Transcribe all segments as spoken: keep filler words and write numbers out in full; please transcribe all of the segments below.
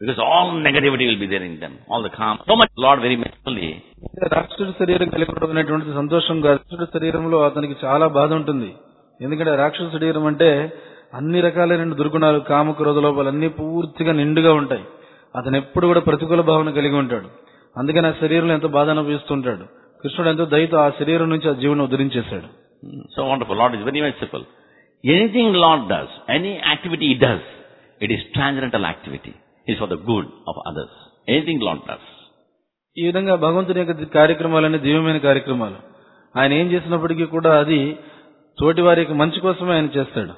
Because all negativity will be there in them, all the calm. So much Lord very mercifully. రాక్షసుడి శరీరం కలిగి ఉండడం సంతోషం కాదు. రాక్షసుడి శరీరంలో అతనికి చాలా బాధ ఉంటుంది. ఎందుకంటే రాక్షస శరీరం అంటే అన్ని రకాలైన దుర్గుణాలు, కామ, క్రోధ లోపాలు అన్ని పూర్తిగా నిండుగా ఉంటాయి. అతను ఎప్పుడు కూడా ప్రతికూల భావన కలిగి ఉంటాడు. అందుకని ఆ శరీరంలో ఎంతో బాధ అనుభవిస్తుంటాడు. కృష్ణుడు ఎంతో దయతో ఆ శరీరం నుంచి ఆ జీవుని ఉద్ధరించేశాడు. So wonderful. Lord is very merciful. Anything Lord does, any activity He does, it is transcendental activity. It is for the good of others. Anything Lord does. ఈ విధంగా భగవంతుని యొక్క కార్యక్రమాలన్నీ దివ్యమైన కార్యక్రమాలు. ఆయన ఏం చేసినప్పటికీ కూడా అది తోటి వారి యొక్క మంచి కోసమే ఆయన చేస్తాడు.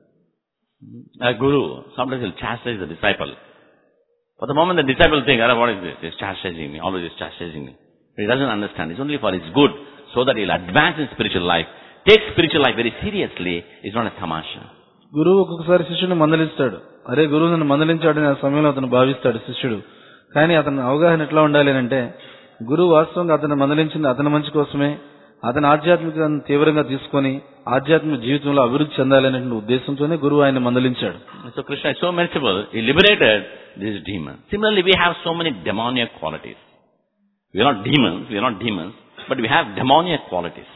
A guru sometimes will chastise the disciple. For the moment the disciple thinks, "Oh, what is this? He's chastising me. Always he's chastising me." But he doesn't understand. It's only for his good, so that he'll advance in spiritual life. Take spiritual life very seriously. It's not a tamasha. గురువు ఒక్కొక్కసారి శిష్యుని మందలిస్తాడు. అరే గురువు నన్ను మందలించాడని ఆ సమయంలో అతను భావిస్తాడు శిష్యుడు. కానీ అతని అవగాహన ఎట్లా ఉండాలి అంటే, గురువు వాస్తవంగా అతను మందలించింది అతని మంచి కోసమే, అతని ఆధ్యాత్మికతను తీవ్రంగా తీసుకొని ఆధ్యాత్మిక జీవితంలో అభివృద్ధి చెందాలనే ఉద్దేశంతోనే గురువు ఆయన మందలించాడు. So Krishna is so merciful. He liberated this demon. Similarly, we have so many demoniac qualities. We are not demons. We are not demons, but we have demoniac qualities.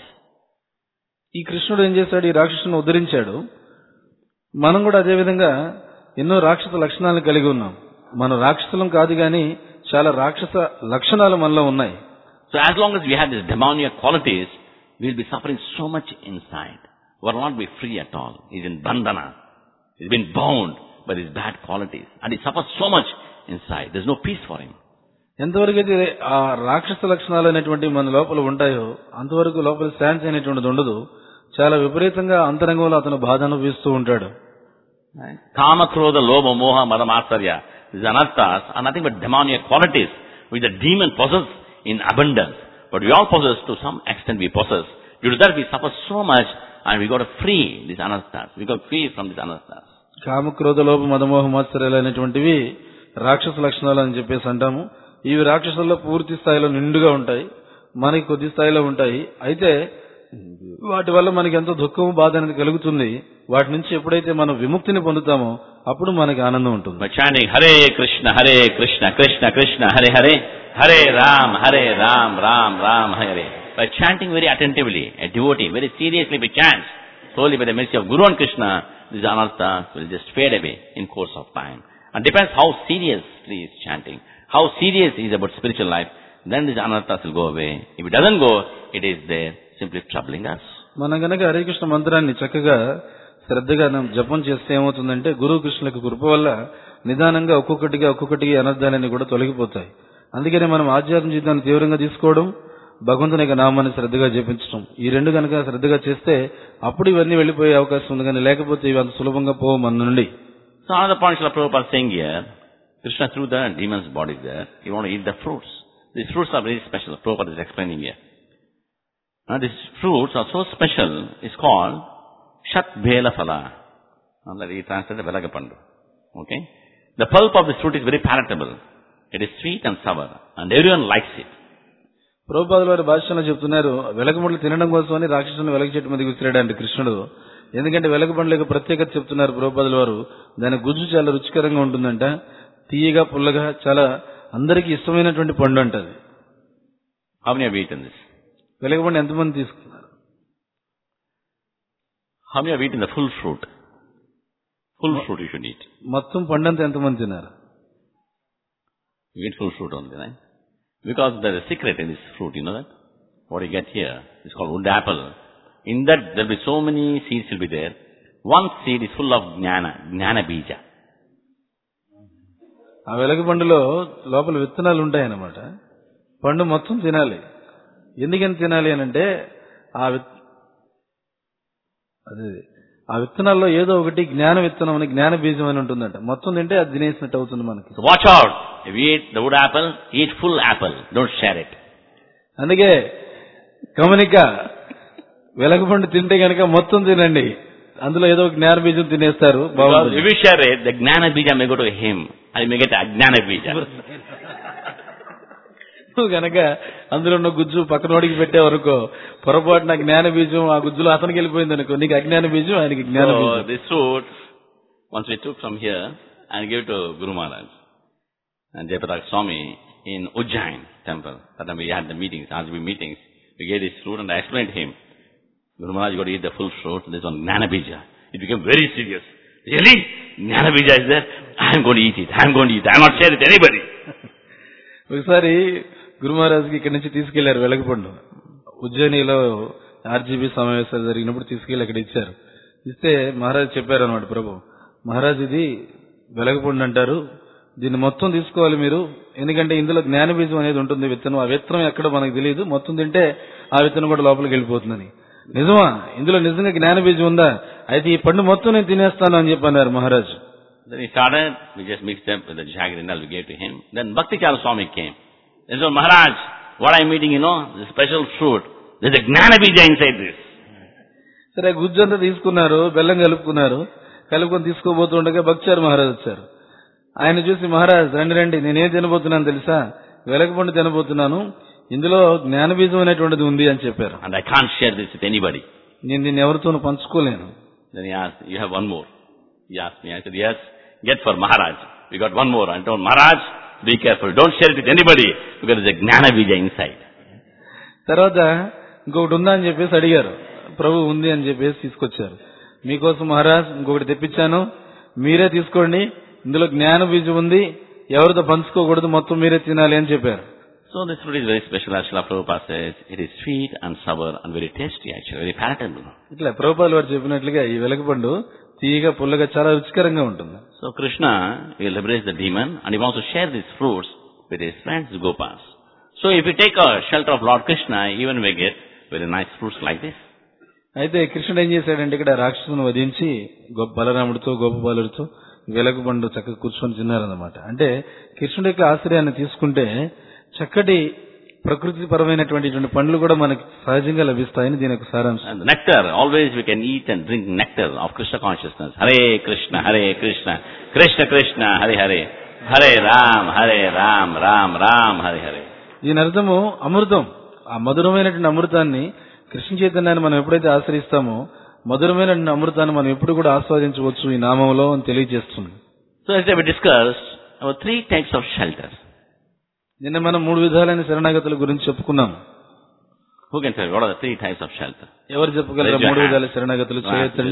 ఈ కృష్ణుడు ఏం చేశాడు? ఈ రాక్షసుని ఉద్ధరించాడు. మనం కూడా అదే విధంగా ఎన్నో రాక్షస లక్షణాలను కలిగి ఉన్నాం. మనం రాక్షసులం కాదు గాని చాలా రాక్షస లక్షణాలు మనలో ఉన్నాయి. So as long as we have these demoniac qualities, we will be suffering so much inside. We will not be free at all. He is in bandhana. He has been bound by these bad qualities. And he suffers so much inside. There is no peace for him. ఎంతవరకు అయితే ఆ రాక్షస లక్షణాలు అనేటువంటి మన లోపల ఉంటాయో అంతవరకు లోపల శాంతి అనేటువంటిది ఉండదు. చాలా విపరీతంగా అంతరంగంలో అతను బాధ అనుభవిస్తూ ఉంటాడు. Kama, Krodha, Lobha, Moha, Mada, Matsarya, these anarthas are nothing but demoniac qualities which the demon possesses in abundance. But we all possess, to some extent we possess. Due to that we suffer so much and we got to free these anarthas. We got free from these anarthas. కామ, క్రోధ, లోభ, మద, మోహ, మాత్సర్యాలు అనేటువంటివి రాక్షస లక్షణాలు అని చెప్పేసి అంటాము. ఇవి రాక్షసుల్లో పూర్తి స్థాయిలో నిండుగా ఉంటాయి, మనకి కొద్ది స్థాయిలో ఉంటాయి. అయితే వాటి వల్ల మనకి ఎంతో దుఃఖము, బాధ అనేది కలుగుతుంది. వాటి నుంచి ఎప్పుడైతే మనం విముక్తిని పొందుతామో అప్పుడు మనకి ఆనందం ఉంటుంది. By chanting Hare Krishna, Hare Krishna, Krishna Krishna, Hare Hare, Hare Ram, Hare Ram, Ram Ram, Hare. By chanting very attentively, a devotee very seriously by chants, solely by the mercy of Guru and Krishna, these anarthas will just fade away in course of time. And depends how seriously he is chanting, how serious he is about spiritual life, then these anarthas will go away. If it doesn't go, it is there simply troubling us. మనం గనక హరే కృష్ణ మంత్రాన్ని చక్కగా శ్రద్ధగా జపం చేస్తే ఏమవుతుందంటే గురు కృష్ణులకు కృప వల్ల నిదానంగా ఒక్కొక్కటిగా ఒక్కొక్కటిగా అనర్థాలన్నీ కూడా తొలగిపోతాయి. అందుకనే మనం ఆధ్యాత్మిక జీవితాన్ని తీవ్రంగా తీసుకోవడం, భగవంతుని యొక్క నామాన్ని శ్రద్ధగా జపించడం, ఈ రెండు కనుక శ్రద్ధగా చేస్తే అప్పుడు ఇవన్నీ వెళ్ళిపోయే అవకాశం ఉంది. కానీ లేకపోతే ఇవి అంత సులభంగా పోవు మన నుండి. So another point Srila Prabhupada saying here, Krishna threw the demon's body there. He want to eat the fruits. These fruits are very special. Prabhupada is explaining here. Now these fruits are so special. It's called Shat Bhela Phala. That he translated Velagapandu. Okay? The pulp of this fruit is very palatable. It is sweet and sour, and everyone likes it. ప్రభుపాదుల వారి భాషలో చెప్తున్నారు, వెలగపండ్లు తినడం కోసమని రాక్షసుని వెలగ చెట్టు మీదకి విసిరాడంటే కృష్ణుడు. ఎందుకంటే వెలగపండ్ల యొక్క ప్రత్యేకత చెప్తున్నారు ప్రభుపాదుల వారు. దాని గుజ్జు చాలా రుచికరంగా ఉంటుందంట, తీయగా పుల్లగా, చాలా అందరికీ ఇష్టమైనటువంటి పండు అంటది. How many have eaten this? వెలగపండు ఎంతమంది తీసుకున్నారు? How many have eaten the full fruit? Full fruit you should eat. మొత్తం పండంతా ఎంతమంది తిన్నారు? You eat full fruit only, right? Because there is a secret in this fruit, you know that? What you get here is called wood apple. In that there will be so many seeds will be there. One seed is full of jnana, jnana bija. ఆ వెలగపండులో లోపల విత్తనాలు ఉంటాయన్నమాట. పండు మొత్తం తినాలి. ఎందుకని తినాలి అని అంటే ఆ అదే ఆ విత్తనాల్లో ఏదో ఒకటి జ్ఞాన విత్తనం అని, జ్ఞాన బీజం అని ఉంటుందంట. మొత్తం తింటే అది తినేసినట్టు అవుతుంది మనకి. So watch out. If you eat the wood apple, eat full apple. Don't share it. అందుకే గమనిక, వెలగపండు తింటే కనుక మొత్తం తినండి, అందులో ఏదో జ్ఞాన బీజం తినేస్తారు. If you share it, the జ్ఞాన bija may go to him, and you may get ajnana bija. కనుక అందులో ఉన్న గుజ్జు పక్కనోడికి పెట్టే వరకు పొరపాటున జ్ఞాన బీజం ఆ గుజ్జులో అతనికి వెళ్ళిపోయింది అనుకో, నీకు అజ్ఞాన బీజం, ఆయనకి జ్ఞాన బీజం. This fruit, once we took from here and gave to Guru Maharaj, And Jayaprakash Swami in Ujjain temple, that time we had the meetings, R G B meetings, we gave this fruit and I explained to him, Guru Maharaj, you got to eat the full fruit, this one Jnanabija. It became very serious. Really? Jnanabija is there? I am going to eat it, I am going to eat it, I am not share it with anybody. ఒకసారి గురు మహారాజ్కి ఇక్కడి నుంచి తీసుకెళ్లారు వెలగపండు. ఉజ్జయినిలో RGB సమావేశాలు జరిగినప్పుడు తీసుకెళ్లి అక్కడ ఇచ్చారు. ఇస్తే మహారాజ్ చెప్పారు అన్నమాట, ప్రభు మహారాజ్ ఇది వెలగపండు అంటారు, దీన్ని మొత్తం తీసుకోవాలి మీరు, ఎందుకంటే ఇందులో జ్ఞాన బీజం అనేది ఉంటుంది విత్తనం, ఆ విత్తనం ఎక్కడ మనకు తెలియదు, మొత్తం తింటే ఆ విత్తనం కూడా లోపలికి వెళ్ళిపోతుందని. నిజమా? ఇందులో నిజంగా జ్ఞాన బీజం ఉందా? అయితే ఈ పండు మొత్తం నేను తినేస్తాను అని చెప్పి అన్నారు Maharaj. Then he started, we just mixed up with the jagrinal we gave to him. Then Bhakti Chala Swami came. He said, Maharaj, what I am eating, you know, this special fruit, there is a Gnana Bija inside this. సరే గుజ్జు అంతా తీసుకున్నారు, బెల్లం కలుపుకున్నారు, కలుపుకొని తీసుకోబోతుండగా భక్చారు మహారాజ్ వచ్చారు. ఆయన చూసి, మహారాజ్ రండి రండి, నేనేం తినబోతున్నాను తెలుసా, వెలగపండు తినబోతున్నాను, ఇందులో జ్ఞాన బీజం అనేటువంటిది ఉంది అని చెప్పారు. And I can't share this with anybody. నేను దీన్ని ఎవరితోనూ పంచుకోలేను. Then he asked, you have one more? He asked me. I said, yes, get for Maharaj. We got one more. I told Maharaj, be careful, don't share it with anybody because there's a Gnana Bija inside. తర్వాత ఇంకొకటి ఉందా అని చెప్పేసి అడిగారు. ప్రభు ఉంది అని చెప్పేసి తీసుకొచ్చారు. మీకోసం మహారాజ్ ఇంకొకటి తెప్పించాను, మీరే తీసుకోండి, ఇందులో జ్ఞాన బీజం ఉంది, ఎవరితో పంచుకోకూడదు, మొత్తం మీరే తినాలి అని చెప్పారు. So this fruit is very special. As Srila Prabhupada says, it is sweet and sour and very tasty actually, very palatable. ఇట్లా ప్రభుపాదుల వారు చెప్పినట్లుగా ఈ వెలగపండు తీయగా పుల్లగా చాలా రుచికరంగా ఉంటుంది. So Krishna will liberate the demon and he wants to share these fruits with his friends Gopas. So if we take a shelter of Lord Krishna, even we get very nice fruits like this. అయితే కృష్ణుడు ఏం చేశాడంటే ఇక్కడ రాక్షసును వధించి గొప్ప బలరాముడితో గోపబాలుడితో వెలగపండు చక్కగా కూర్చొని తిన్నారన్నమాట. అంటే కృష్ణుడి యొక్క ఆశ్రయాన్ని తీసుకుంటే చక్కటి ప్రకృతి పరమైనటువంటి పండ్లు కూడా మనకి సహజంగా లభిస్తాయని దీని యొక్క సారాంశం. And nectar, always we can eat and drink nectar of Krishna consciousness. Hare Krishna, Hare Krishna, Krishna Krishna, Hare Hare, Hare Ram, Hare Ram, Ram Ram, Hare Hare. దీని అర్థము అమృతం. ఆ మధురమైనటువంటి అమృతాన్ని, కృష్ణ చైతన్యాన్ని మనం ఎప్పుడైతే ఆశ్రయిస్తామో మధురమైన అమృతాన్ని మనం ఎప్పుడు కూడా ఆస్వాదించవచ్చు ఈ నామంలో అని తెలియజేస్తుంది. So as we discussed about three types of shelter. నిన్న మనం మూడు విధాలైన శరణాగతుల గురించి చెప్పుకున్నాం. Who can tell what are the three types of shelter? ఎవరు చెప్పగలరు మూడు విధాల శరణాగతులు? చేయొచ్చండి.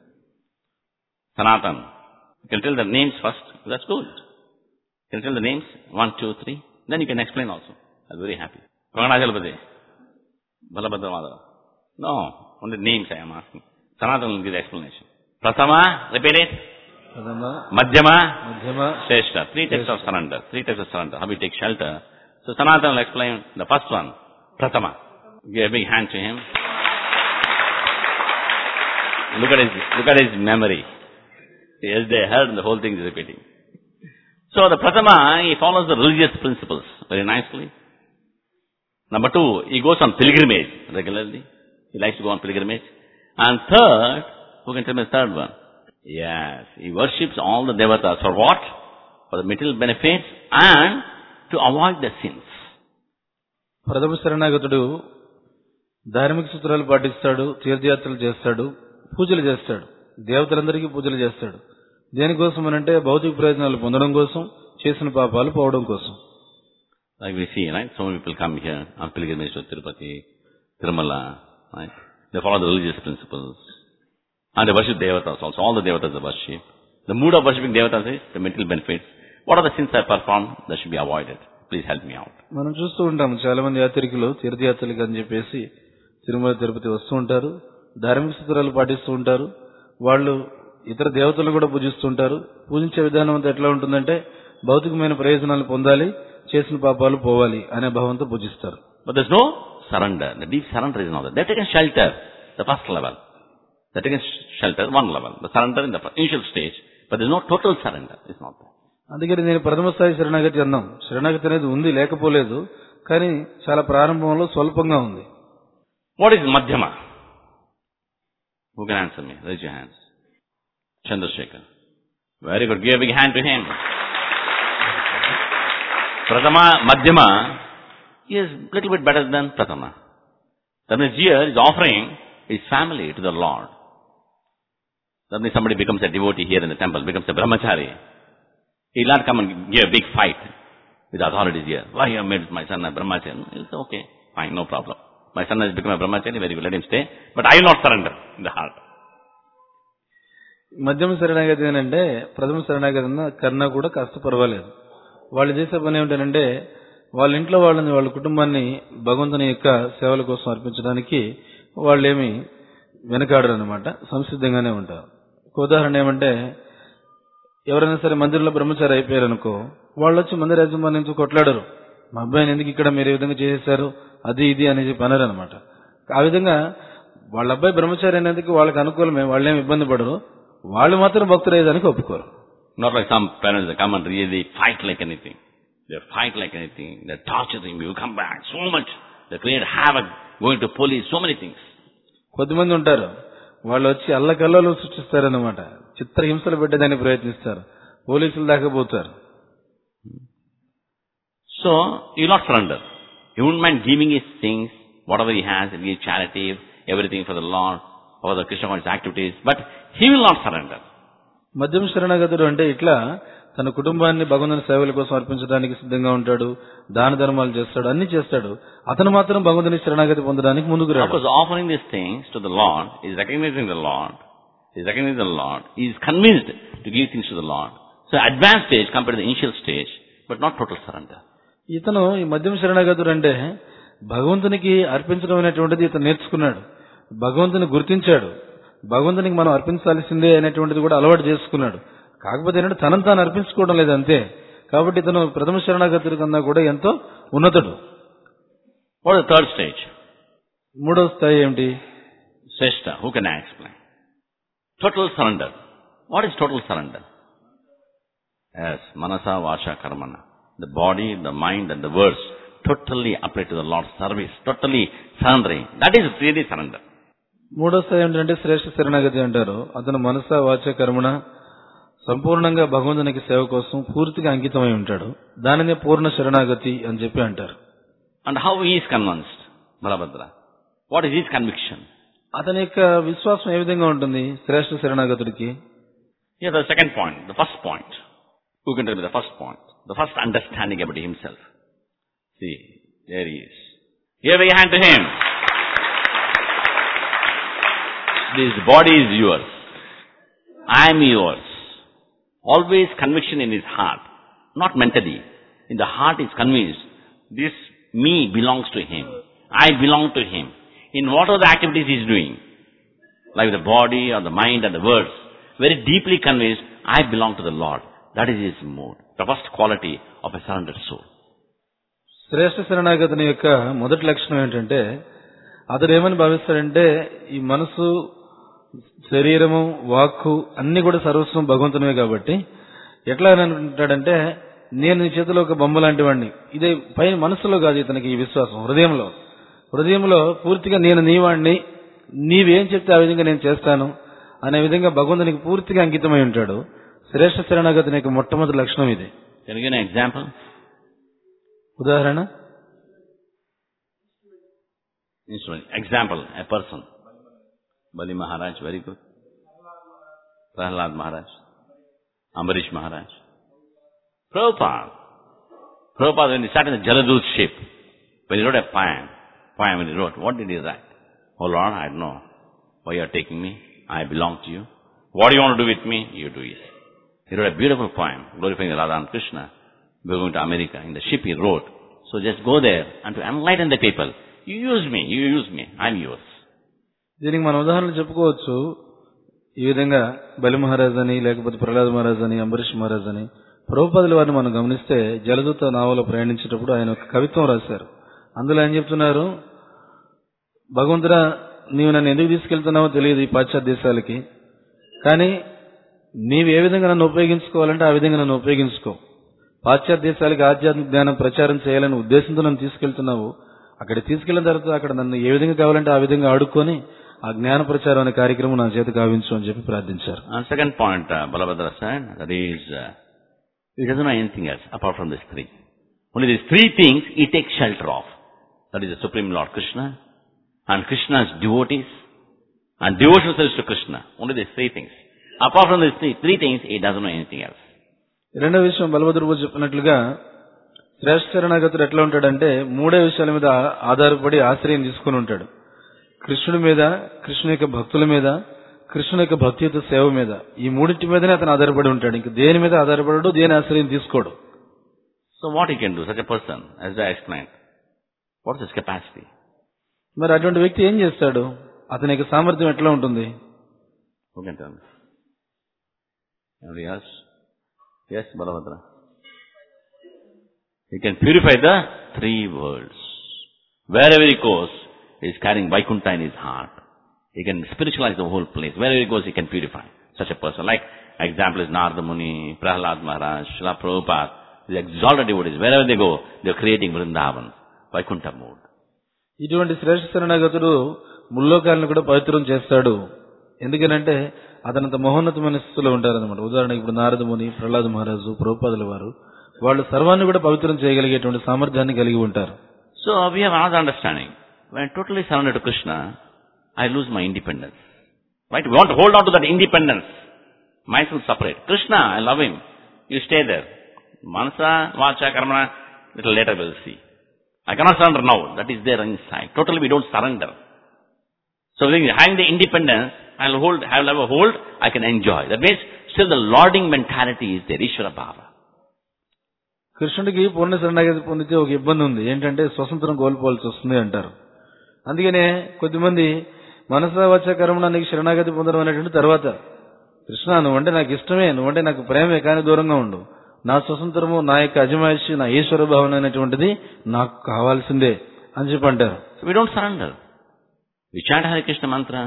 Sanatan. You can tell the names first. That's good. You can tell the names one, two, three. Then you can explain also. I'm very happy. Panganachalapati. Balabhadra Madhava. No, only names I am asking. Sanatan will give the explanation. Prathama, repeat it. Prathama. Madhyama. Madhyama. Shrestha. Three types of surrender. Three types of surrender. How we take shelter. So Sanatan will explain the first one. Prathama. Give a big hand to him. Look at his, look at his memory. Yes, they heard and the whole thing is repeating. So the Prathama, he follows the religious principles very nicely. Number two, he goes on pilgrimage regularly. He likes to go on pilgrimage. And third, who can tell me the third one? Yes, he worships all the devatas. For what? For the material benefits and to avoid the sins. ప్రథమ శరణాగతుడు ధార్మిక సూత్రాలు పాటిస్తాడు, తీర్థయాత్రలు చేస్తాడు, పూజలు చేస్తాడు, దేవతలందరికీ పూజలు చేస్తాడు. దేనికోసం అనంటే భౌతిక ప్రయోజనాలు పొందడం కోసం, చేసిన పాపాలు పోవడం కోసం. Like we see, right? So many people come here on pilgrimage to Tirupati, Tirumala, right? They follow the religious principles. And they worship devatas also. All the devatas they worship. The mood of worshipping devatas is the material benefits. What are the sins I perform that should be avoided? Please help me out. మనం చూస్తూ ఉంటాం చాలా మంది యాత్రికులు తీర్థయాత్రలకు అని చెప్పేసి తిరుమల తిరుపతి వస్తూ ఉంటారు, ధార్మిక సూత్రాలు పాటిస్తూ ఉంటారు. వాళ్ళు ఇతర దేవతలను కూడా పూజిస్తుంటారు. పూజించే విధానం అంతా ఎట్లా ఉంటుందంటే భౌతికమైన ప్రయోజనాలు పొందాలి, చేసిన పాపాలు పోవాలి అనే భావంతో పూజిస్తారు. But there's no surrender. The deep surrender is not there. They've taken shelter, the first level. They've taken shelter, one level. The surrender in the initial stage. But there's no total surrender. It's not there. అందుకని నేను ప్రథమ స్థాయి శరణాగతి అన్నాం. శరణాగతి అనేది ఉంది, లేకపోలేదు, కానీ చాలా ప్రారంభంలో స్వల్పంగా ఉంది. What is Madhyama? Who can answer me? Raise your hands. Chandrasekhar. Very good. Give a big hand to him. Prathama, Madhyama is a little bit better than Prathama. That means here is offering his family to the Lord. That means somebody becomes a devotee here in the temple, becomes a brahmachari. He'll not come and give a big fight with the authorities here. Why you have made my son a brahmachari? He will say, okay, fine, no problem. My son has become a brahmachari, very good, let him stay. But I will not surrender in the heart. మధ్యమ శరణాగతి ఏంటంటే ప్రథమ శరణాగతి అన్న కన్నా కూడా కాస్త పర్వాలేదు. వాళ్ళు చేసే పని ఏమిటంటే వాళ్ళ ఇంట్లో వాళ్ళని వాళ్ళ కుటుంబాన్ని భగవంతుని యొక్క సేవల కోసం అర్పించడానికి వాళ్ళేమి వెనకాడరు అనమాట, సంసిద్ధంగానే ఉంటారు. ఒక ఉదాహరణ ఏమంటే ఎవరైనా సరే మందిరంలో బ్రహ్మచారి అయిపోయారు అనుకో, వాళ్ళు వచ్చి మందిర యాజమాన్యంతో కొట్లాడరు. మా అబ్బాయిని ఎందుకు ఇక్కడ మీరు ఈ విధంగా చేసేశారు, అది ఇది అనేది పనరు అనమాట. ఆ విధంగా వాళ్ళ అబ్బాయి బ్రహ్మచారి అనేందుకు వాళ్ళకి అనుకూలమే, వాళ్ళేమి ఇబ్బంది పడరు. వాళ్ళు మాత్రం భక్తులయ్యేదానికి ఒప్పుకోరు. Not like some parents that come and really fight like anything. They fight like anything. They torture him. You come back so much. They create havoc, going to police, so many things. కొద్దిమంది ఉంటారు, వాళ్ళు వచ్చి అల్లకల్లోలు సృష్టిస్తారన్నమాట, చిత్రహింసలు పెట్టేదానికి ప్రయత్నిస్తారు, పోలీసులు దాకా పోతారు. So, he will not surrender. He wouldn't mind giving his things, whatever he has, and give charity, everything for the Lord, for the Krishna conscious activities, but he will not surrender. మధ్యమ శరణాగతుడు అంటే ఇట్లా తన కుటుంబాన్ని భగవంతుని సేవల కోసం అర్పించడానికి సిద్ధంగా ఉంటాడు, దాన ధర్మాలు చేస్తాడు, అన్ని చేస్తాడు. అతను మాత్రం భగవంతుని శరణాగతి పొందడానికి ముందుకు రాడు. Because offering these things to the Lord, he is recognizing the Lord, he is recognizing the Lord, he is convinced to give things to the Lord. So advanced stage compared to the initial stage, but not total surrender. ఇతను ఈ మధ్యమ శరణాగతుడు అంటే భగవంతునికి అర్పించడం అనేటువంటిది ఇతను నేర్చుకున్నాడు, భగవంతుని గుర్తించాడు, భగవంతునికి మనం అర్పించాల్సిందే అనేటువంటిది కూడా అలవాటు చేసుకున్నాడు. కాకపోతే ఏంటంటే తనను తాను అర్పించుకోవడం లేదు అంతే. కాబట్టి ఇతను ప్రథమ శరణాగతుడి కన్నా కూడా ఎంతో ఉన్నతుడు. What is the third stage? మూడవ స్థాయి ఏమిటి? Shrestha, who can I explain? Total surrender. What is total surrender? Yes, manasa, vasha, karmana. The body, the mind and the words totally apply to the Lord's service, totally surrendering. That is really surrender. మూడో స్థాయి ఏంటంటే శ్రేష్ఠ శరణాగతి అంటారు. అతను మనస వాచ కర్మణ సంపూర్ణంగా భగవంతునికి సేవ కోసం పూర్తిగా అంకితమై ఉంటాడు. దానినే పూర్ణ శరణాగతి అని చెప్పి అంటారు. And how he is convinced, Balabhadra? What is his conviction? అతని యొక్క విశ్వాసం ఏ విధంగా ఉంటుంది శ్రేష్ఠ శరణాగతుడికి? Here the second point, the first point. Who can tell me the first point? The first understanding about himself. See, there he is. Give a hand to him. This body is yours. I am yours. Always conviction in his heart, not mentally. In the heart is convinced, this me belongs to him. I belong to him. In what are the activities he is doing, like the body or the mind and the words, very deeply convinced, I belong to the Lord. That is his mood, the first quality of a surrendered soul. శ్రేష్ఠ శరణాగతుని యొక్క మొదటి లక్షణం ఏంటంటే అతడు ఏమని భావిస్తాడంటే ఈ మనసు, శరీరము, వాక్కు అన్ని కూడా సర్వస్వం భగవంతునివే కాబట్టి ఎట్లా అనుకుంటాడంటే నేను నీ చేతిలో ఒక బొమ్మ లాంటి వాడిని. ఇదే పైన మనసులో కాదు ఇతనికి ఈ విశ్వాసం, హృదయంలో హృదయంలో పూర్తిగా నేను నీ వాడిని, నీవేం చెప్తే ఆ విధంగా నేను చేస్తాను అనే విధంగా భగవంతునికి పూర్తిగా అంకితమై ఉంటాడు. శ్రేష్ఠ శరణాగతుని యొక్క మొట్టమొదటి లక్షణం ఇది. Can you give an example? ఉదాహరణ? Example, a person. Bali Maharaj, very good. Prahlad Maharaj. Ambarish Maharaj. Prabhupada. Prabhupada, when he sat in the Jaladut ship, when he wrote a poem, poem when he wrote, what did he write? Oh Lord, I don't know why you are taking me. I belong to you. What do you want to do with me? You do it. He wrote a beautiful poem, glorifying Radha and Krishna. We were going to America. In the ship he wrote, so just go there and to enlighten the people. You use me, you use me, I'm yours. దీనికి మన ఉదాహరణలు చెప్పుకోవచ్చు. ఈ విధంగా బలి మహారాజ్ అని, లేకపోతే ప్రహ్లాద్ మహారాజ్ అని, అంబరీష్ మహారాజ్ అని, ప్రభుపాదుల వారిని మనం గమనిస్తే జలదూత నావలో ప్రయాణించేటప్పుడు ఆయన ఒక కవిత్వం రాశారు. అందులో ఆయన చెప్తున్నారు, భగవంతుడా నీవు నన్ను ఎందుకు తీసుకెళ్తున్నావో తెలియదు ఈ పాశ్చాత్య దేశాలకి, కానీ నీవు ఏ విధంగా నన్ను ఉపయోగించుకోవాలంటే ఆ విధంగా నన్ను ఉపయోగించుకో. పాశ్చాత్య దేశాలకి ఆధ్యాత్మిక జ్ఞానం ప్రచారం చేయాలనే ఉద్దేశంతో నన్ను తీసుకెళ్తున్నావు. అక్కడ తీసుకెళ్లిన తర్వాత అక్కడ నన్ను ఏ విధంగా కావాలంటే ఆ విధంగా ఆడుకొని ఆ జ్ఞాన ప్రచారం అనే కార్యక్రమం నా చేత కావించు అని చెప్పి ప్రార్థించారు. Second point Balabhadra said, that is, uh, he doesn't know anything else apart from these three. Only these three things he takes shelter of. That is the Supreme Lord Krishna and Krishna's devotees and devotional service to Krishna. Only these three things. Apart from these three, three things, he doesn't know anything else. రెండో విషయం బలభద్రుడు చెప్పినట్లుగా శ్రేష్ఠ శరణాగతుడు ఎట్లా ఉంటాడంటే మూడే విషయాల మీద ఆధారపడి ఆశ్రయం తీసుకుని ఉంటాడు. కృష్ణుడి మీద, కృష్ణు యొక్క భక్తుల మీద, కృష్ణుని యొక్క భక్తియుత సేవ మీద. ఈ మూడింటి మీదనే అతను ఆధారపడి ఉంటాడు. ఇంక దేని మీద ఆధారపడడు, దేని ఆశ్రయం తీసుకోడు. So what he can do, such a person, as I explained, what is his capacity? మరి అటువంటి వ్యక్తి ఏం చేస్తాడు? అతని యొక్క సామర్థ్యం ఎట్లా ఉంటుంది? Who can tell me? Anybody else? Yes, Balabhadra. He can purify the three worlds. Wherever he goes, he is carrying Vaikuntha in his heart. He can spiritualize the whole place. Wherever he goes, he can purify. Such a person. Like, example is Narada Muni, Prahlad Maharaj, Srila Prabhupada. These exalted devotees. Wherever they go, they are creating Vrindavan, Vaikuntha mode. ఇటువంటి శ్రేష్ఠ శరణాగతుడు ముల్లోకాలను కూడా పవిత్రం చేస్తాడు. ఎందుకనంటే అతనంత మహోన్నతమైన స్థితిలో ఉంటారన్నమాట. ఉదాహరణకి ఇప్పుడు నారద ముని, ప్రహ్లాద మహారాజు, ప్రభుపాదుల వారు, వాళ్ళు సర్వాన్ని కూడా పవిత్రం చేయగలిగేటువంటి సామర్థ్యాన్ని కలిగి ఉంటారు. So we have another understanding. When I totally surrender to Krishna, I lose my independence. Right? We want to hold on to that independence. Myself separate. Krishna, I love him. You stay there. Manasa, Vacha, Karmana, little later we'll see. I cannot surrender now. That is there inside. Totally we don't surrender. So having the independence, I'll hold, I'll have a hold, I can enjoy. That means still the lording mentality is there, Ishvara Bhava. కృష్ణుడికి పూర్ణ శరణాగతి పొందితే ఒక ఇబ్బంది ఉంది. ఏంటంటే స్వతంత్రం కోల్పోవాల్సి వస్తుంది అంటారు. అందుకనే కొద్దిమంది మనసా వచ్చ కర్మణ నీకు శరణాగతి పొందడం అనేటువంటి తర్వాత, కృష్ణ నువ్వంటే నాకు ఇష్టమే, నువ్వంటే నాకు ప్రేమే, కానీ దూరంగా ఉండు. నా స్వతంత్రము, నా యొక్క అజమాయిషి, నా ఈశ్వర భావన అనేటువంటిది నాకు కావాల్సిందే అని చెప్పి అంటారు. So we don't surrender. We chant Hare Krishna mantra,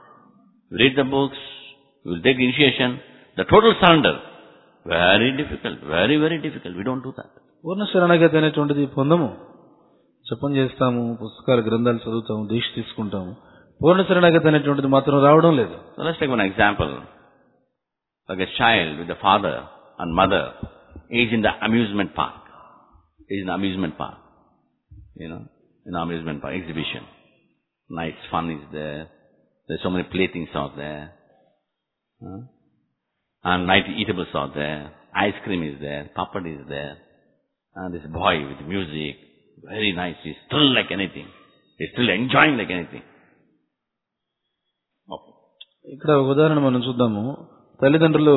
we read the books, we will take initiation. The total surrender, very difficult, very very difficult. We don't do that. పూర్ణ శరణాగతి అనేటువంటిది పొందము. జపం చేస్తాము, పుస్తకాలు గ్రంథాలు చదువుతాము, దీక్ష తీసుకుంటాము. పూర్ణ శరణాగతి అనేటువంటిది మాత్రం రావడం లేదు. So let's take one example. Like a child with the father and mother is in the amusement park. Is in the amusement park. You know, in the amusement park exhibition. Nice fun is there. There's so many playthings out there. Huh? And night eatables out there. Ice cream is there. Papad is there. And this boy with music, very nice. He's still like anything. He's still enjoying like anything. Okay. ఇక్కడ ఒక ఉదాహరణ మనం చూద్దాము. తల్లిదండ్రులు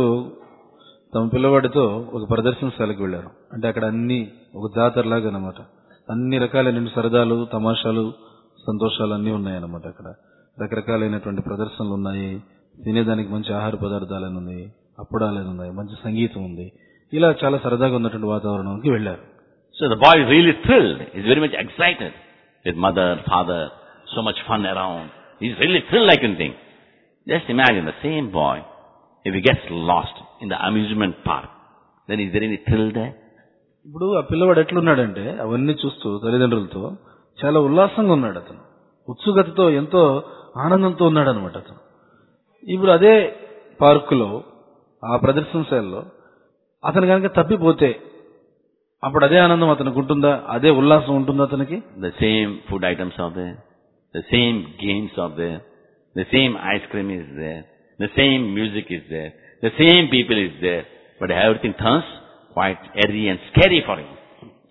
తమ పిల్లవాడితో ఒక ప్రదర్శనశాలకు వెళ్లారు. అంటే అక్కడ అన్ని ఒక జాతరలాగా అన్నమాట. అన్ని రకాలైన సరదాలు, తమాషాలు, సంతోషాలు అన్నీ ఉన్నాయన్నమాట. అక్కడ రకరకాలైనటువంటి ప్రదర్శనలు ఉన్నాయి. తినేదానికి మంచి ఆహార పదార్థాలు ఉన్నాయి, అప్పుడాలు ఉన్నాయి, మంచి సంగీతం ఉంది. ఇలా చాలా సరదాగా ఉన్నటువంటి వాతావరణానికి వెళ్లారు. So the boy is really thrilled. He's very much excited. With mother, father, so much fun around. He's really thrilled like anything. Just imagine the same boy, if he gets lost in the amusement park, then is there any thrill there? ఇప్పుడు ఆ పిల్లవాడు ఎట్లున్నాడంటే అవన్నీ చూస్తూ తల్లిదండ్రులతో చాలా ఉల్లాసంగా ఉన్నాడు. అతను ఉత్సుకతతో, ఎంతో ఆనందంతో ఉన్నాడు అనమాట అతను. ఇప్పుడు అదే పార్కులో, ఆ ప్రదర్శనశాలలో అతను కనుక తప్పిపోతే అప్పుడు అదే ఆనందం అతనికి ఉంటుందా? అదే ఉల్లాసం ఉంటుందా అతనికి? The same food items are there. The same games are there. The same ice cream is there. The same music is there. The same people is there. But everything turns quite airy and scary for him.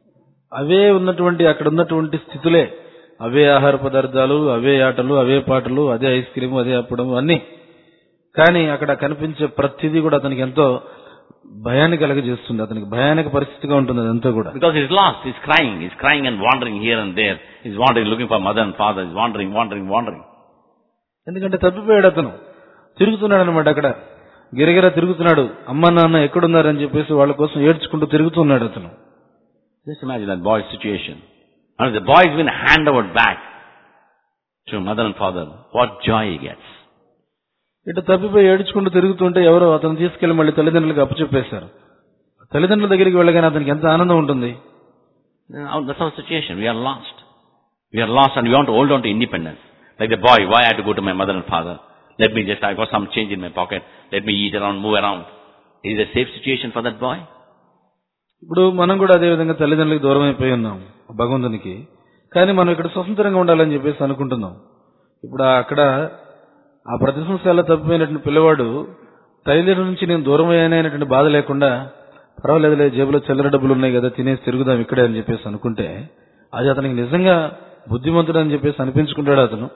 అవే ఉన్నటువంటి, అక్కడ ఉన్నటువంటి స్థితులే, అవే ఆహార పదార్థాలు, అవే ఆటలు, అవే పాటలు, అదే ice cream, అదే అప్పడం అన్ని. కానీ అక్కడ కనిపించే ప్రతిదీ కూడా అతనికి ఎంతో భయాన్ని కలగజేస్తుంది. అతనికి భయానక పరిస్థితిగా ఉంటుంది అదంతా కూడా. Because he's lost, he's crying, he's crying and wandering here and there. He's wandering, looking for mother and father. He's wandering, wandering, wandering. ఎందుకంటే తప్పిపోయాడు అతను. తిరుగుతున్నాడు అనమాట. అక్కడ గిరగిర తిరుగుతున్నాడు. అమ్మ నాన్న ఎక్కడున్నారని చెప్పేసి వాళ్ళ కోసం ఏడ్చుకుంటూ తిరుగుతున్నాడు అతను. Just imagine that boy's situation. And the boy is been handed over back to mother and father. What joy he gets. ఇటు తప్పిపోయి ఏడ్చుకుంటూ తిరుగుతుంటే ఎవరో అతను తీసుకెళ్లి మళ్ళీ తల్లిదండ్రులకు అప్పచెప్పేశారు. తల్లిదండ్రుల దగ్గరికి వెళ్ళగానే అతనికి ఎంత ఆనందం ఉంటుంది. That's our situation. We are lost. We are lost and we want to hold on to independence. Like the boy, why I have to go to my mother and father? Let me just, I got some change in my pocket. Let me eat around, move around. Is it a safe situation for that boy? ఇప్పుడు మనం కూడా అదే విధంగా తల్లిదండ్రులకు దూరం అయిపోయి ఉన్నాం భగవంతునికి. కానీ మనం ఇక్కడ స్వతంత్రంగా ఉండాలని చెప్పేసి అనుకుంటున్నాం. ఇప్పుడు అక్కడ ఆ ప్రదర్శనశాల తప్పిపోయినటువంటి పిల్లవాడు తల్లిదండ్రుల నుంచి నేను దూరం అయ్యాననేటువంటి బాధ లేకుండా పర్వాలేదులే జేబులో చిల్లర డబ్బులు ఉన్నాయి కదా తినేసి తిరుగుదాం ఇక్కడే అని చెప్పేసి అనుకుంటే అది అతనికి నిజంగా బుద్ధిమంతుడు అని చెప్పేసి అనిపించుకుంటాడు అతను.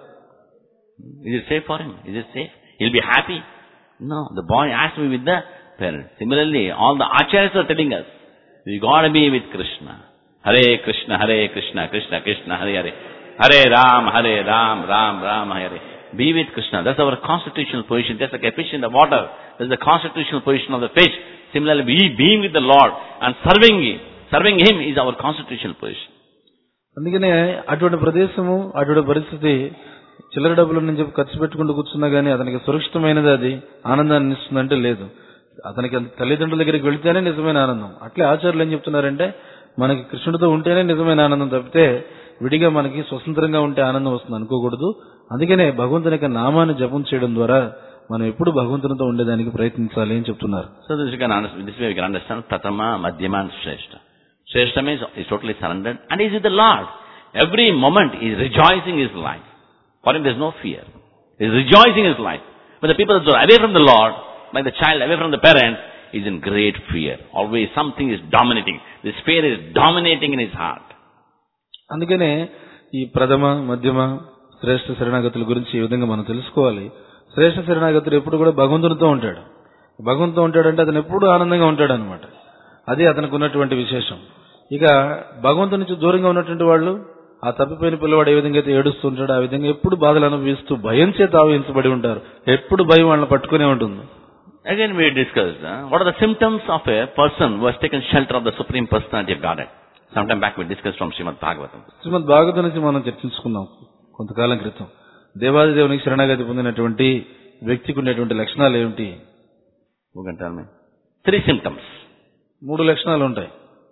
Is it safe for him? Is it safe? He'll be happy? No. The boy has to be with the parents. Similarly, all the acharyas are telling us, we gotta be with Krishna. Hare Krishna, Hare Krishna, Krishna Krishna, Hare Hare. Hare Ram, Hare Ram, Ram Ram, Hare. Be with Krishna. That's our constitutional position. Just like a fish in the water. That's the constitutional position of the fish. Similarly, we being with the Lord and serving Him, serving Him is our constitutional position. అందుకనే అటువంటి ప్రదేశము అటువంటి పరిస్థితి చిల్లర డబ్బులు నుంచి చెప్పి ఖర్చు పెట్టుకుంటూ కూర్చున్నా గానీ అతనికి సురక్షితమైనది అది ఆనందాన్ని ఇస్తుందంటే లేదు. అతనికి తల్లిదండ్రుల దగ్గరికి వెళితేనే నిజమైన ఆనందం. అట్లే ఆచార్యులు ఏం చెప్తున్నారంటే మనకి కృష్ణుడితో ఉంటేనే నిజమైన ఆనందం తప్పితే విడిగా మనకి స్వతంత్రంగా ఉంటే ఆనందం వస్తుంది అనుకోకూడదు. అందుకనే భగవంతుని యొక్క నామాన్ని జపం చేయడం ద్వారా మనం ఎప్పుడు భగవంతునితో ఉండేదానికి ప్రయత్నించాలి అని చెప్తున్నారు. So this, you can understand, this way we can understand Pratama, Madhyama and Shrestha. Shrestha means is totally surrendered and is with the Lord. Every moment he is rejoicing his life. For him there is no fear. He is rejoicing his life. When the people are away from the Lord, like the child away from the parents, he is in great fear. Always something is dominating. This fear is dominating in his heart. అందుకనే ఈ ప్రథమ మధ్యమ శ్రేష్ఠ శరణాగతుల గురించి ఈ విధంగా మనం తెలుసుకోవాలి. శ్రేష్ఠ శరణాగతుడు ఎప్పుడు కూడా భగవంతునితో ఉంటాడు. భగవంతుతో ఉంటాడంటే అతను ఎప్పుడు ఆనందంగా ఉంటాడు అనమాట. అది అతనికి ఉన్నటువంటి విశేషం. ఇక భగవంతు నుంచి దూరంగా ఉన్నటువంటి వాళ్ళు ఆ తప్పిపోయిన పిల్లవాడు ఏ విధంగా అయితే ఏడుస్తూ ఉంటాడో ఆ విధంగా ఎప్పుడు బాధలు అనుభవిస్తూ భయం చేత ఆవహించబడి ఉంటారు. ఎప్పుడు భయం వాళ్ళని పట్టుకునే ఉంటుంది. Again we discussed uh, what are the symptoms of a person who has taken shelter of the Supreme Personality of Godhead. Sometime back we discussed from Srimad Bhagavatam. శ్రీమద్ భాగవతం నుంచి మనం చర్చించుకున్నాం కొంతకాలం క్రితం. దేవాది దేవునికి శరణాగతి పొందినటువంటి వ్యక్తికి ఉండేటువంటి లక్షణాలు ఏమిటి? Who can tell me? Three symptoms. మూడు లక్షణాలు ఉంటాయి.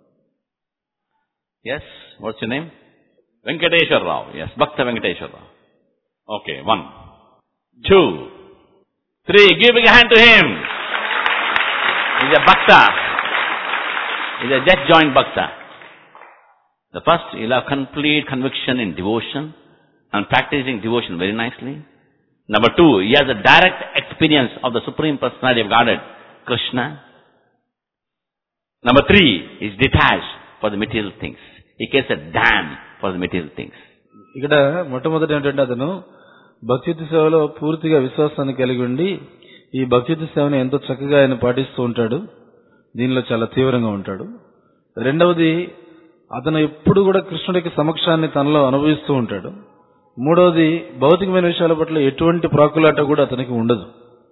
Yes, what's your name? Venkateshwar Rao. Yes, Bhakta Venkateshwar Rao. Okay, one. Two. Three. Give a big hand to him. He's a Bhakta. He's a just joined Bhakta. The first, he'll have complete conviction in devotion and practicing devotion very nicely. Number two, he has a direct experience of the Supreme Personality of Godhead, Krishna. Number three, he's detached for the material things. He cares a damn for the material things. ఇక్కడ మొట్టమొదటి ఏంటంటే అతను భక్తియుత సేవలో పూర్తిగా విశ్వాసాన్ని కలిగి ఉండి ఈ భక్తియుత సేవను ఎంతో చక్కగా ఆయన పాటిస్తూ ఉంటాడు. దీనిలో చాలా తీవ్రంగా ఉంటాడు. రెండవది, అతను ఎప్పుడు కూడా కృష్ణుడికి సమక్షాన్ని తనలో అనుభవిస్తూ ఉంటాడు. మూడవది, భౌతికమైన విషయాల పట్ల ఎటువంటి ప్రాకులాట కూడా అతనికి ఉండదు.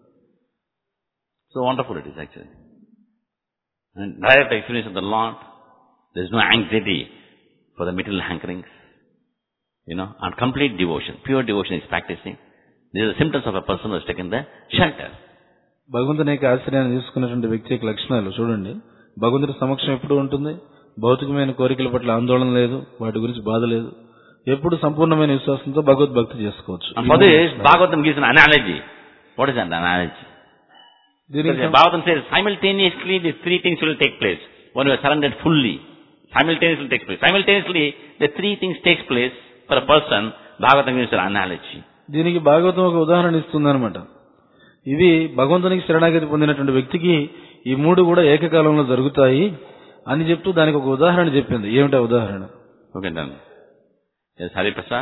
So wonderful it is actually. And direct experience of the Lord. There is no anxiety for the material hankerings. You know, and complete devotion, pure devotion is practicing. These are the symptoms of a person who has taken the shelter. భగవంతుని యొక్క ఆశ్రయాన్ని తీసుకున్నటువంటి వ్యక్తి యొక్క లక్షణాలు చూడండి. భగవంతుని సమక్షం ఎప్పుడు ఉంటుంది. భౌతికమైన కోరికల పట్ల ఆందోళన లేదు, వాటి గురించి బాధ లేదు. ఎప్పుడు సంపూర్ణమైన విశ్వాసంతో భగవద్భక్తి చేసుకోవచ్చు. And for this, Bhagavatam gives an analogy. What is that analogy? Bhagavatam says simultaneously these three things will take place. When you are surrendered fully, simultaneously takes place. Simultaneously, the three things takes place for a person. Bhagavatam gives an analogy. దీనికి భాగవతం ఒక ఉదాహరణ ఇస్తుందన్నమాట. ఇవి భగవంతునికి శరణాగతి పొందినటువంటి వ్యక్తికి ఈ మూడు కూడా ఏకకాలంలో జరుగుతాయి అని చెప్తూ దానికి ఒక ఉదాహరణ చెప్పింది. ఏమిటా ఉదాహరణ? Okay, done. Yes, Hari Prasad.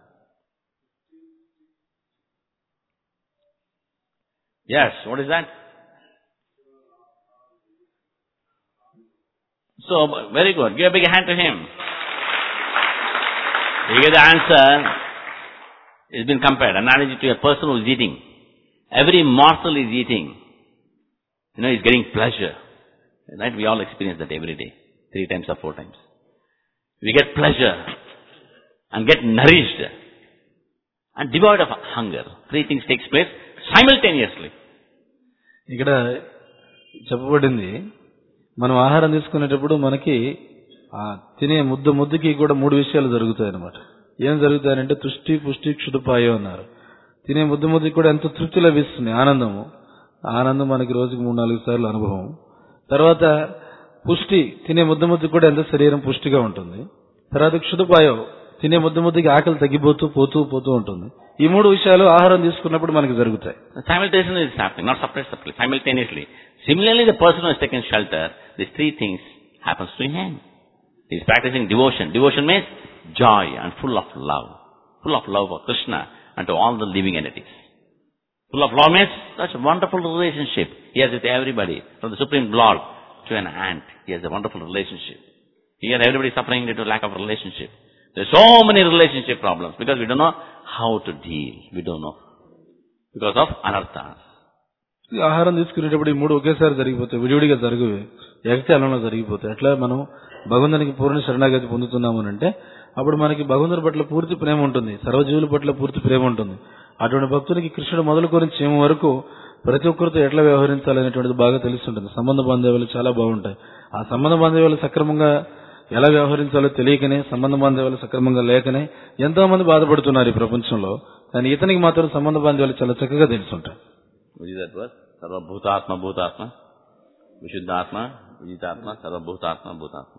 Yes, what is that? So, very good. Give a big hand to him. You get the answer. It's been compared. Analogy to a person who is eating. Every morsel is eating. You know, he's getting pleasure. Right? We all experience that every day. Three times or four times. We get pleasure and get nourished and devoid of hunger. Three things takes place simultaneously. ఇక్కడ చెప్పబడింది మనం ఆహారం తీసుకునేటప్పుడు మనకి ఆ తినే ముద్ద ముద్దకి కూడా మూడు విషయాలు జరుగుతాయి అన్నమాట. ఏం జరుగుతాయంటే తుష్టి పుష్టి క్షుడుపాయం అన్నారు. తినే ముద్ద ముద్దకి కూడా ఎంతో తృప్తి లభిస్తుంది, ఆనందము. ఆనందం మనకి రోజుకి మూడు నాలుగు సార్లు అనుభవం. తర్వాత పుష్టి, తినే ముద్ద ముద్దకి కూడా ఎంతో శరీరం పుష్టిగా ఉంటుంది. తర్వాత క్షుడుపాయం, తినే ముద్ద ముద్దకి ఆకలి తగ్గిపోతూ పోతూ పోతూ ఉంటుంది. ఈ మూడు విషయాలు ఆహారం తీసుకున్నప్పుడు మనకి జరుగుతాయి. Simultaneously is happening, not separate, separately, simultaneously. Similarly, the person who has taken shelter, these three things happens to him. He is practicing devotion. Devotion means joy and full of love. Full of love for Krishna and to all the living entities. Full of love means such a wonderful relationship he has with everybody, from the Supreme Lord to an ant. He has a wonderful relationship. Here everybody is suffering due to lack of relationship. There are so many relationship problems because we don't know how to deal. We don't know. Because of anarthas. ఆహారం తీసుకునేటప్పుడు ఈ మూడు ఒకేసారి జరిగిపోతాయి, విడివిడిగా జరగవు, ఏకకాలంలో జరిగిపోతాయి. అట్లా మనం భగవంతునికి పూర్ణ శరణాగతి పొందుతున్నాము అంటే అప్పుడు మనకి భగవంతుని పట్ల పూర్తి ప్రేమ ఉంటుంది, సర్వజీవుల పట్ల పూర్తి ప్రేమ ఉంటుంది. అటువంటి భక్తునికి కృష్ణుడు మొదలుకొని చీమ వరకు ప్రతి ఒక్కరితో ఎట్లా వ్యవహరించాలనేటువంటిది బాగా తెలుస్తుంటుంది. సంబంధ బాంధవ్యాలు చాలా బాగుంటాయి. ఆ సంబంధ బాంధవ్యాలు సక్రమంగా ఎలా వ్యవహరించాలో తెలియకనే, సంబంధ బాంధవ్యాలు సక్రమంగా లేకనే ఎంతో మంది బాధపడుతున్నారు ఈ ప్రపంచంలో. కానీ ఇతనికి మాత్రం సంబంధ బాంధవ్యాలు చాలా చక్కగా తెలుసుంటాయి. సర్వభూతాత్మ భూతాత్మ విశుద్ధాత్మ విజితాత్మ సర్వభూతాత్మ భూతాత్మ.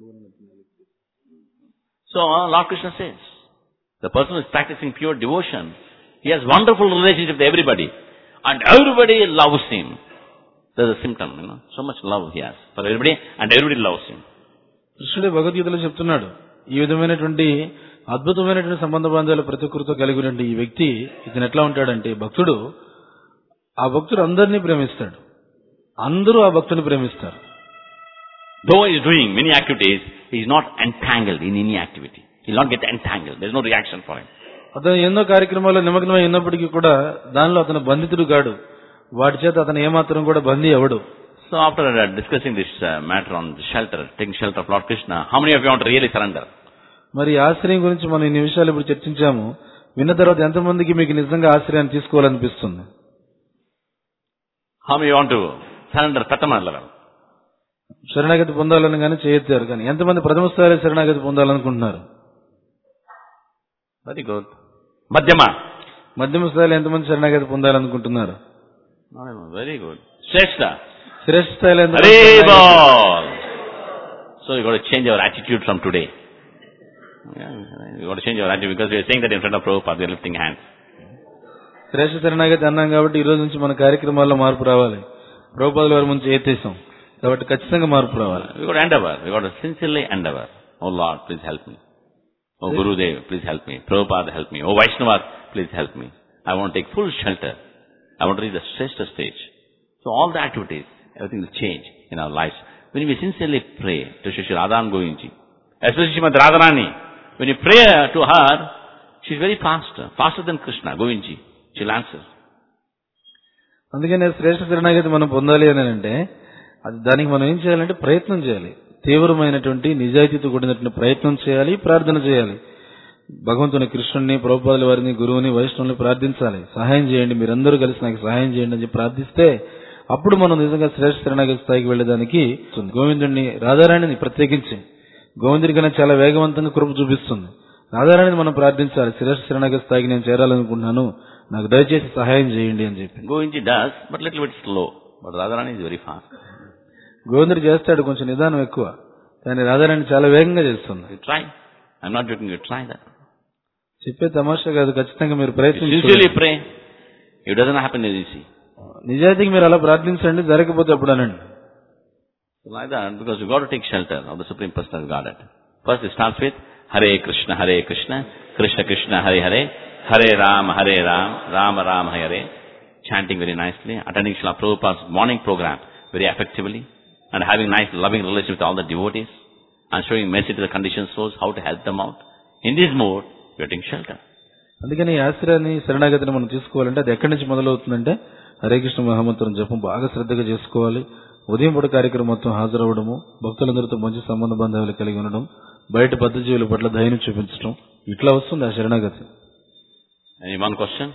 So Lord Krishna says, the person who is practicing pure devotion, he has wonderful relationship with everybody, and everybody loves him. There's a symptom, you know, so much love he has for everybody, and everybody loves him. కృష్ణుడే భగవద్గీతలో చెప్తున్నాడు, ఈ విధమైనటువంటి అద్భుతమైనటువంటి సంబంధ బాంధవ్యాలు ప్రతి ఒక్కరితో కలిగి ఉండే ఈ వ్యక్తి ఇతను ఎట్లా ఉంటాడంటే, భక్తుడు ఆ భక్తుడు అందరినీ ప్రేమిస్తాడు, అందరూ ఆ భక్తుని ప్రేమిస్తారు. Though he is doing many activities, he is not entangled in any activity. He will not get entangled. There is no reaction for him. అతను ఎన్నో కార్యక్రమాల్లో నిమగ్నమై ఉన్నప్పటికీ కూడా దానిలో అతను బంధితుడు కాడు, వాటి చేత అతను ఏమాత్రం కూడా బందీ అవడు. So after uh, discussing this uh, matter on the shelter, taking shelter of Lord Krishna, how many of you want to really surrender? మరి ఆశ్రయం గురించి మనం ఇన్ని విషయాలు ఇప్పుడు చర్చించాము. విన్న తర్వాత ఎంతమందికి మీకు నిజంగా ఆశ్రయాన్ని తీసుకోవాలనిపిస్తుంది? How many want to surrender Pratama level? శరణాగతి పొందాలని కానీ చేయొచ్చారు, కానీ ఎంతమంది ప్రథమ స్థాయిలో శరణాగతి పొందాలనుకుంటున్నారు? Very good. మధ్యమ మధ్యమ స్థాయిలో ఎంతమంది శరణాగతి పొందాలనుకుంటున్నారు? Very good. శ్రేష్ఠ శ్రేష్ఠ స్థాయిలో ఎంత? So you got to change your attitude from today. You got to change your attitude because you are saying that in front of Prabhupada we are lifting hands. శ్రేష్ఠ శరణాగతి అన్నాం కాబట్టి ఈ రోజు నుంచి మన కార్యక్రమాల్లో మార్పు రావాలి. ప్రభుపాదుల వారి ముందు ఎత్తేసాం కాబట్టి ఖచ్చితంగా మార్పు రావాలి. We got to endeavor. We got to sincerely endeavor. Oh Lord, please help me. Oh Gurudev, please help me. Prabhupada, help me. Oh Vaishnava, please help me. I want to take full shelter. I want to reach the Shrestha stage. So all the activities, everything will change in our lives. When we sincerely pray to Shri Radhan Govindji, especially Srimati Radharani, when you pray to her, she is very faster, faster than Krishna, Govindji. She'll answer. అందుకనే శ్రేష్ఠ శరణాగతి మనం పొందాలి అని అంటే అది దానికి మనం ఏం చేయాలంటే ప్రయత్నం చేయాలి. తీవ్రమైనటువంటి నిజాయితీతో కూడినటువంటి ప్రయత్నం చేయాలి, ప్రార్థన చేయాలి. భగవంతుని, కృష్ణుని, ప్రభుపాదుల వారిని, గురువుని, వైష్ణవుని ప్రార్థించాలి. సహాయం చేయండి, మీరందరూ కలిసి నాకు సహాయం చేయండి అని చెప్పి ప్రార్థిస్తే అప్పుడు మనం నిజంగా శ్రేష్ఠ శరణాగతి స్థాయికి వెళ్లేదానికి గోవిందుడిని, రాధారాణిని ప్రత్యేకించి గోవిందుడి కన్నా చాలా వేగవంతంగా కృప చూపిస్తుంది. రాధారాణిని మనం ప్రార్థించాలి, శ్రేష్ఠ శరణాగతి స్థాయికి నేను చేరాలనుకుంటున్నాను, నాకు దయచేసి సహాయం చేయండి అని చెప్పి. Govindji does, but little bit slow. But Radharani is very fast. గోవిందుడు చేస్తాడు, కొంచెం నిదానం ఎక్కువ, కానీ రాధారాణి చాలా వేగంగా చేస్తుంది. You try. I'm not joking. You try that. చెప్పే తమాషా కాదు, ఖచ్చితంగా మీరు ప్రయత్నించండి. Sincerely pray. It doesn't happen easy. నిజాయితీగా మీరు అలా ప్రార్థించండి, జరగకపోతే అప్పుడు అనండి. Like that, because you got to take shelter of the Supreme Personality of Godhead. First it starts with Hare Krishna, Hare Krishna, Krishna Krishna, Hare Hare, Hare Ram, Hare Ram, Ram Ram, Hare Hare. Chanting very nicely, attending Srila Prabhupada's morning program very effectively, and having nice loving relations with all the devotees, and showing mercy to the conditioned souls, how to help them out. In this mode, getting shelter. అందుకని ఈ ఆశ్రయాన్ని, శరణాగతిని మనం తీసుకోవాలంటే అది ఎక్కడి నుంచి మొదలవుతుందంటే హరే కృష్ణ మహామంత్రం జపం బాగా శ్రద్ధగా చేసుకోవాలి. ఉదయం పూట కార్యక్రమం మొత్తం హాజరవ్వడము, భక్తులందరితో మంచి సంబంధ బాంధవ్యాలు కలిగి ఉండడం, బయట బద్ధజీవుల పట్ల దయను చూపించడం, ఇట్లా వస్తుంది ఆ శరణాగతి. Any one question?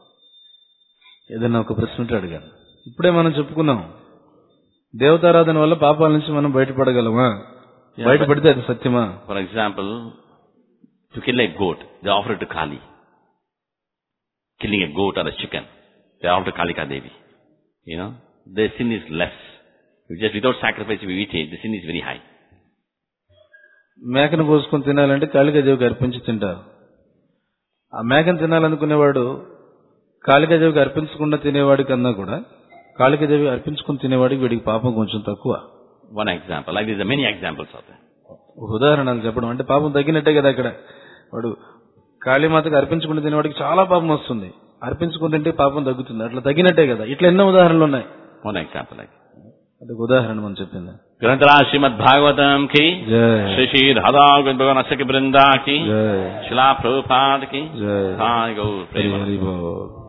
ఏదైనా ఒక ప్రశ్న ఉంటే అడిగాను. ఇప్పుడే మనం చెప్పుకున్నాం, దేవతారాధన వల్ల పాపాల నుంచి మనం బయటపడగలమా? బయటపడితే అది సత్యమా? For example, to kill a goat, they offer it to Kali. Killing a goat or a chicken, they offer to Kalika Devi. You know, their sin is less. Just without sacrifice, if we eat it, the sin is very high. మేకను కోసుకొని తినాలంటే కాళికాదేవికి అర్పించి తింటారు. ఆ మేకను తినాలనుకునేవాడు కాళికాదేవికి అర్పించకుండా తినేవాడి కన్నా కూడా కాళికాదేవి అర్పించుకుని తినేవాడికి వీడికి పాపం కొంచెం తక్కువ. One example. Like this, there are many examples of that. ఉదాహరణలు చెప్పడం అంటే పాపం తగ్గినట్టే కదా. అక్కడ వాడు కాళీమాతకు అర్పించుకుని తినేవాడికి చాలా పాపం వస్తుంది, అర్పించుకుని తింటే పాపం తగ్గుతుంది, అట్లా తగ్గినట్టే కదా. ఇట్లా ఎన్నో ఉదాహరణలు ఉన్నాయి. One example like అది ఉదాహరణ మనం చెప్పింది. గ్రంథరాజ్ శ్రీమద్ భాగవతం కి జై, శ్రీ శ్రీ రాధా భగవాన్ అసకి బృందా కి, జై, శిలా ప్రభుపాద కి, జై. సాయి గౌర్ హరి ప్రేమ. హరి బోల్.